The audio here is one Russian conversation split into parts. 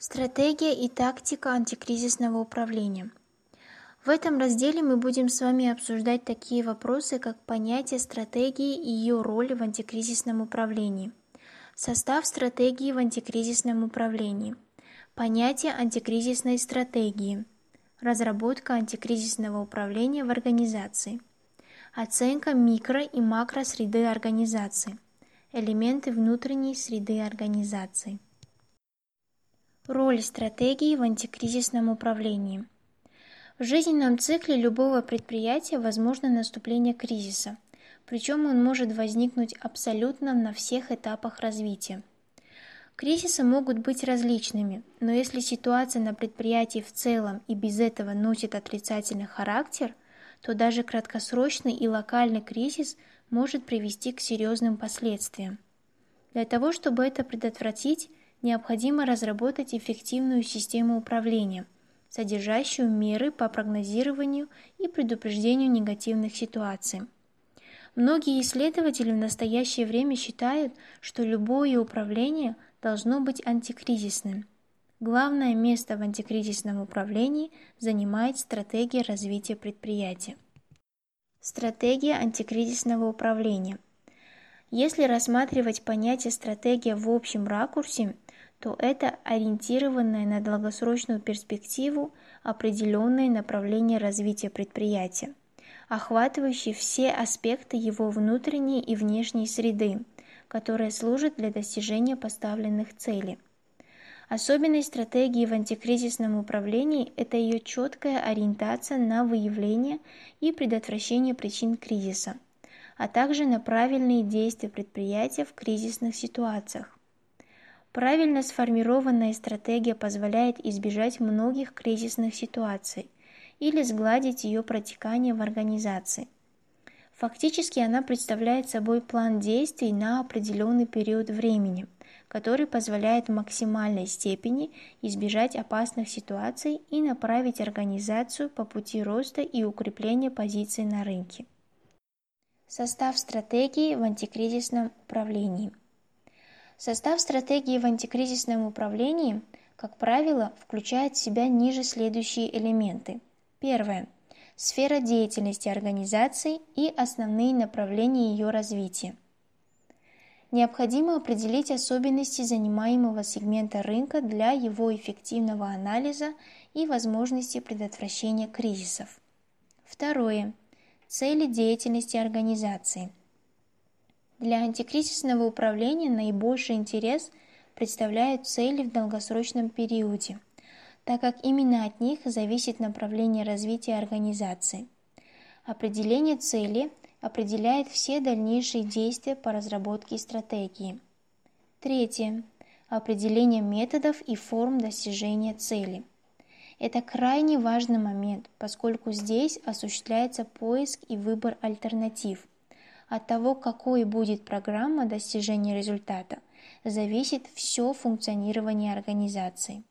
Стратегия и тактика антикризисного управления. В этом разделе мы будем с вами обсуждать такие вопросы, как понятие стратегии и ее роль в антикризисном управлении, состав стратегии в антикризисном управлении, понятие антикризисной стратегии, разработка антикризисного управления в организации, оценка микро- и макросреды организации, элементы внутренней среды организации. Роль стратегии в антикризисном управлении. В жизненном цикле любого предприятия возможно наступление кризиса, причем он может возникнуть абсолютно на всех этапах развития. Кризисы могут быть различными, но если ситуация на предприятии в целом и без этого носит отрицательный характер, то даже краткосрочный и локальный кризис может привести к серьезным последствиям. Для того, чтобы это предотвратить, необходимо разработать эффективную систему управления, содержащую меры по прогнозированию и предупреждению негативных ситуаций. Многие исследователи в настоящее время считают, что любое управление должно быть антикризисным. Главное место в антикризисном управлении занимает стратегия развития предприятия. Стратегия антикризисного управления. Если рассматривать понятие стратегия в общем ракурсе, то это ориентированное на долгосрочную перспективу определенное направление развития предприятия, охватывающее все аспекты его внутренней и внешней среды, которая служит для достижения поставленных целей. Особенность стратегии в антикризисном управлении – это ее четкая ориентация на выявление и предотвращение причин кризиса, а также на правильные действия предприятия в кризисных ситуациях. Правильно сформированная стратегия позволяет избежать многих кризисных ситуаций или сгладить ее протекание в организации. Фактически она представляет собой план действий на определенный период времени, который позволяет в максимальной степени избежать опасных ситуаций и направить организацию по пути роста и укрепления позиций на рынке. Состав стратегии в антикризисном управлении. Состав стратегии в антикризисном управлении, как правило, включает в себя ниже следующие элементы. Первое. Сфера деятельности организации и основные направления ее развития. Необходимо определить особенности занимаемого сегмента рынка для его эффективного анализа и возможности предотвращения кризисов. Второе. Цели деятельности организации. Для антикризисного управления наибольший интерес представляют цели в долгосрочном периоде, так как именно от них зависит направление развития организации. Определение цели определяет все дальнейшие действия по разработке стратегии. Третье. Определение методов и форм достижения цели. Это крайне важный момент, поскольку здесь осуществляется поиск и выбор альтернатив. От того, какой будет программа достижения результата, зависит все функционирование организации.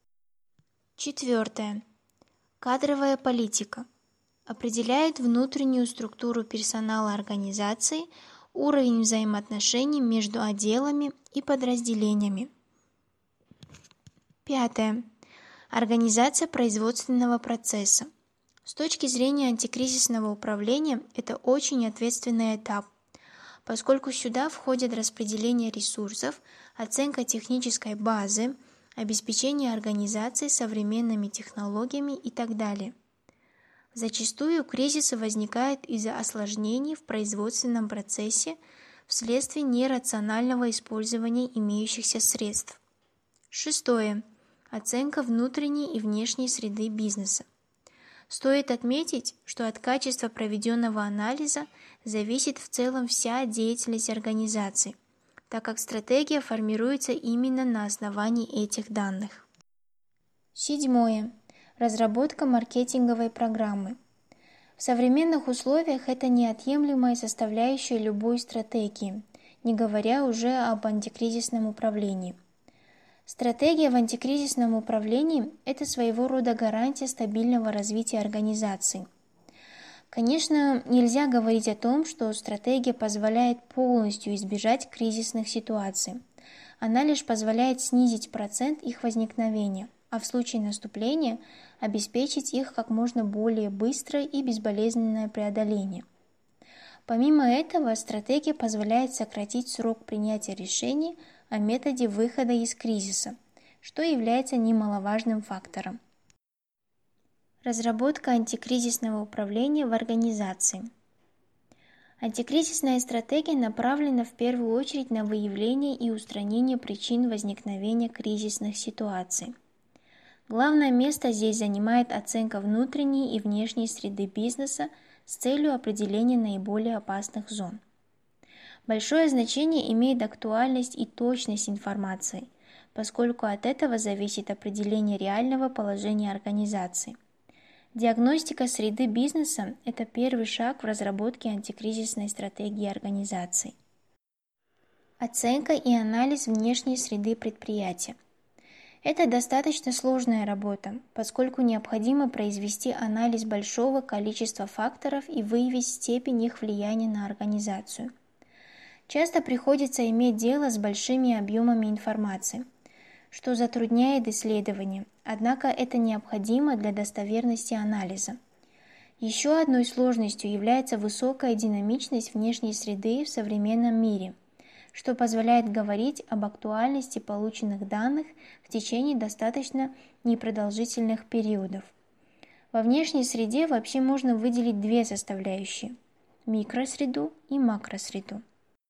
Четвертое. Кадровая политика. Определяет внутреннюю структуру персонала организации, уровень взаимоотношений между отделами и подразделениями. Пятое. Организация производственного процесса. С точки зрения антикризисного управления это очень ответственный этап, поскольку сюда входят распределение ресурсов, оценка технической базы, обеспечение организации современными технологиями и так далее. Зачастую кризисы возникают из-за осложнений в производственном процессе вследствие нерационального использования имеющихся средств. Шестое. Оценка внутренней и внешней среды бизнеса. Стоит отметить, что от качества проведенного анализа зависит в целом вся деятельность организации, так как стратегия формируется именно на основании этих данных. Седьмое. Разработка маркетинговой программы. В современных условиях это неотъемлемая составляющая любой стратегии, не говоря уже об антикризисном управлении. Стратегия в антикризисном управлении – это своего рода гарантия стабильного развития организации. Конечно, нельзя говорить о том, что стратегия позволяет полностью избежать кризисных ситуаций. Она лишь позволяет снизить процент их возникновения, а в случае наступления обеспечить их как можно более быстрое и безболезненное преодоление. Помимо этого, стратегия позволяет сократить срок принятия решений о методе выхода из кризиса, что является немаловажным фактором. Разработка антикризисного управления в организации. Антикризисная стратегия направлена в первую очередь на выявление и устранение причин возникновения кризисных ситуаций. Главное место здесь занимает оценка внутренней и внешней среды бизнеса с целью определения наиболее опасных зон. Большое значение имеет актуальность и точность информации, поскольку от этого зависит определение реального положения организации. Диагностика среды бизнеса – это первый шаг в разработке антикризисной стратегии организации. Оценка и анализ внешней среды предприятия. Это достаточно сложная работа, поскольку необходимо произвести анализ большого количества факторов и выявить степень их влияния на организацию. Часто приходится иметь дело с большими объемами информации, что затрудняет исследование, однако это необходимо для достоверности анализа. Еще одной сложностью является высокая динамичность внешней среды в современном мире, что позволяет говорить об актуальности полученных данных в течение достаточно непродолжительных периодов. Во внешней среде вообще можно выделить две составляющие – микросреду и макросреду.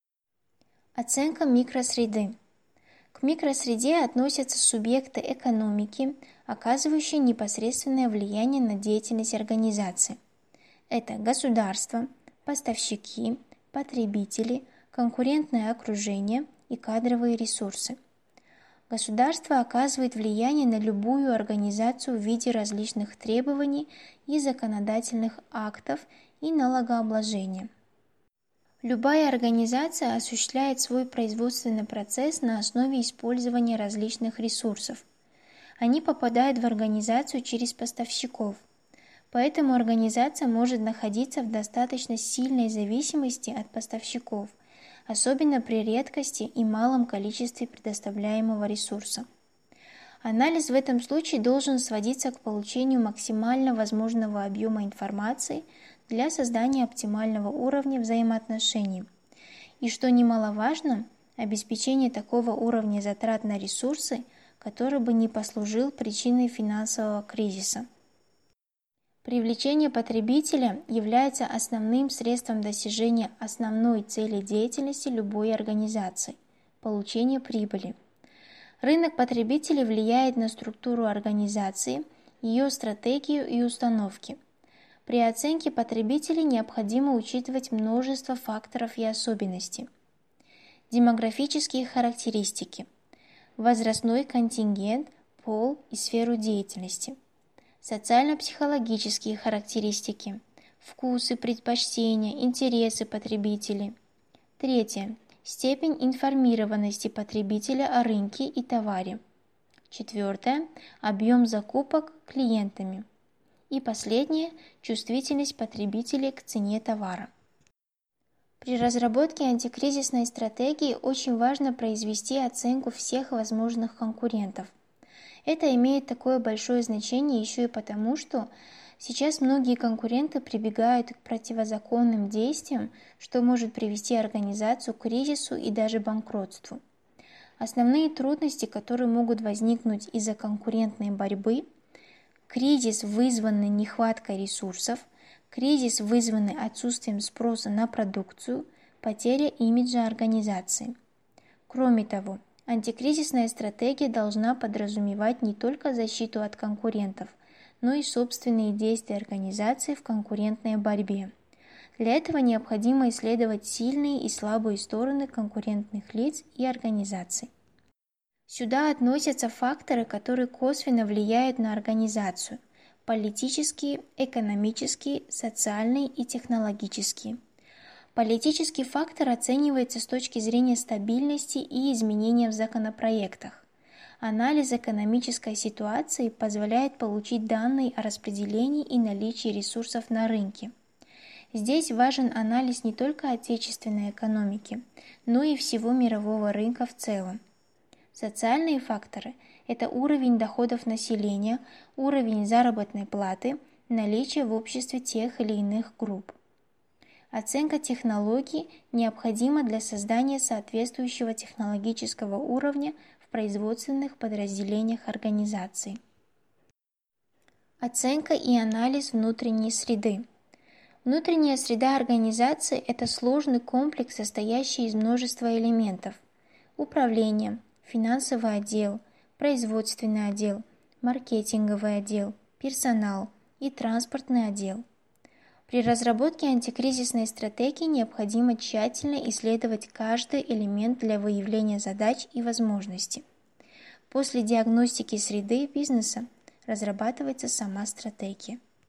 Оценка микросреды. К микросреде относятся субъекты экономики, оказывающие непосредственное влияние на деятельность организации. Это государство, поставщики, потребители, конкурентное окружение и кадровые ресурсы. Государство оказывает влияние на любую организацию в виде различных требований и законодательных актов и налогообложения. Любая организация осуществляет свой производственный процесс на основе использования различных ресурсов. Они попадают в организацию через поставщиков. Поэтому организация может находиться в достаточно сильной зависимости от поставщиков, особенно при редкости и малом количестве предоставляемого ресурса. Анализ в этом случае должен сводиться к получению максимально возможного объема информации для создания оптимального уровня взаимоотношений. И, что немаловажно, обеспечение такого уровня затрат на ресурсы, который бы не послужил причиной финансового кризиса. Привлечение потребителя является основным средством достижения основной цели деятельности любой организации – получения прибыли. Рынок потребителей влияет на структуру организации, ее стратегию и установки. При оценке потребителей необходимо учитывать множество факторов и особенностей. Демографические характеристики, возрастной контингент, пол и сферу деятельности. Социально-психологические характеристики, вкусы, предпочтения, интересы потребителей. Третье. Степень информированности потребителя о рынке и товаре. Четвертое. Объем закупок клиентами. И последнее. Чувствительность потребителей к цене товара. При разработке антикризисной стратегии очень важно произвести оценку всех возможных конкурентов. Это имеет такое большое значение еще и потому, что сейчас многие конкуренты прибегают к противозаконным действиям, что может привести организацию к кризису и даже банкротству. Основные трудности, которые могут возникнуть из-за конкурентной борьбы – кризис, вызванный нехваткой ресурсов, кризис, вызванный отсутствием спроса на продукцию, потеря имиджа организации. Кроме того, антикризисная стратегия должна подразумевать не только защиту от конкурентов, но и собственные действия организации в конкурентной борьбе. Для этого необходимо исследовать сильные и слабые стороны конкурентных лиц и организаций. Сюда относятся факторы, которые косвенно влияют на организацию – политические, экономические, социальные и технологические. Политический фактор оценивается с точки зрения стабильности и изменения в законопроектах. Анализ экономической ситуации позволяет получить данные о распределении и наличии ресурсов на рынке. Здесь важен анализ не только отечественной экономики, но и всего мирового рынка в целом. Социальные факторы – это уровень доходов населения, уровень заработной платы, наличие в обществе тех или иных групп. Оценка технологий необходима для создания соответствующего технологического уровня в производственных подразделениях организации. Оценка и анализ внутренней среды. Внутренняя среда организации – это сложный комплекс, состоящий из множества элементов. Управление, финансовый отдел, производственный отдел, маркетинговый отдел, персонал и транспортный отдел. При разработке антикризисной стратегии необходимо тщательно исследовать каждый элемент для выявления задач и возможностей. После диагностики среды бизнеса разрабатывается сама стратегия.